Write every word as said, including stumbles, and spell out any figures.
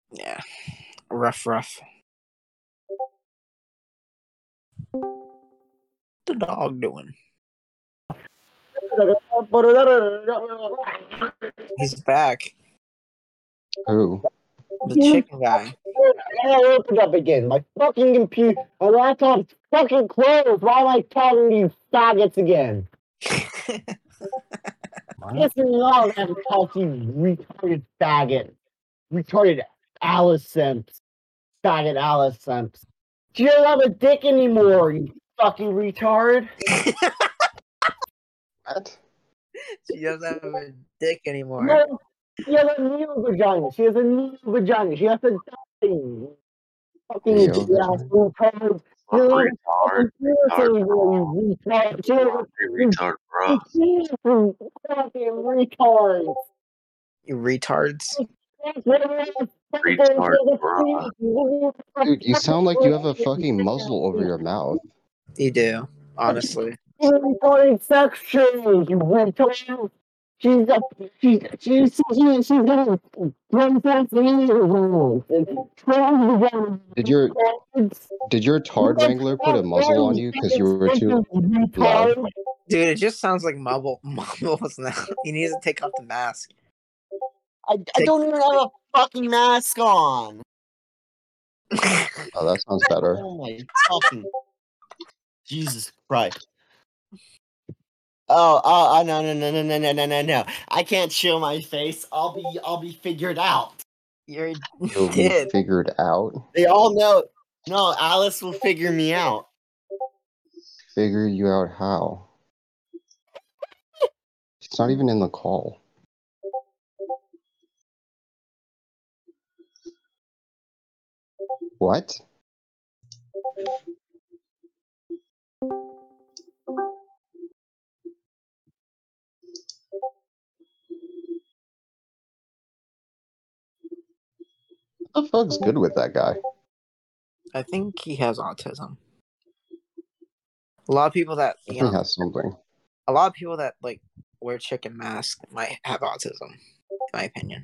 Yeah. Rough, rough. What the dog doing? He's back. Who? The chicken guy. I opened up again. My fucking computer, my laptop's fucking closed. Why am I talking to you faggots again? Yes, me off. I have to talk to you retarded faggot. Retarded Alice Simps. Faggot Alice Simps. She doesn't have a dick anymore, you fucking retard. What? She doesn't have a dick anymore. No, she has a new vagina. She has a new vagina. She has a die. Fucking Neo retard. vagina? Retard. Retard. You retard. Retard. Retard, bro. You fucking retard. You retards. Retard, bro. Dude, you sound like you have a fucking muzzle over your mouth. You do, honestly. Retarded sex change, you retard. She's a she's she's she's she's gonna princess Did your did your Tard Wrangler put a muzzle on you because you were too loud? Dude, it just sounds like Mumble Mumbles now. He needs to take off the mask. I, I don't even have a fucking mask on. Oh, that sounds better. Oh my fucking Jesus Christ. Oh, oh, oh, no, no, no, no, no, no, no, no, no. I can't show my face. I'll be, I'll be figured out. You're You'll be dead. figured out. They all know. No, Alice will figure me out. Figure you out how? She's not even in the call. What? What the fuck's good with that guy? I think he has autism. A lot of people that I you think he know, has something. a lot of people that like wear chicken masks might have autism, in my opinion.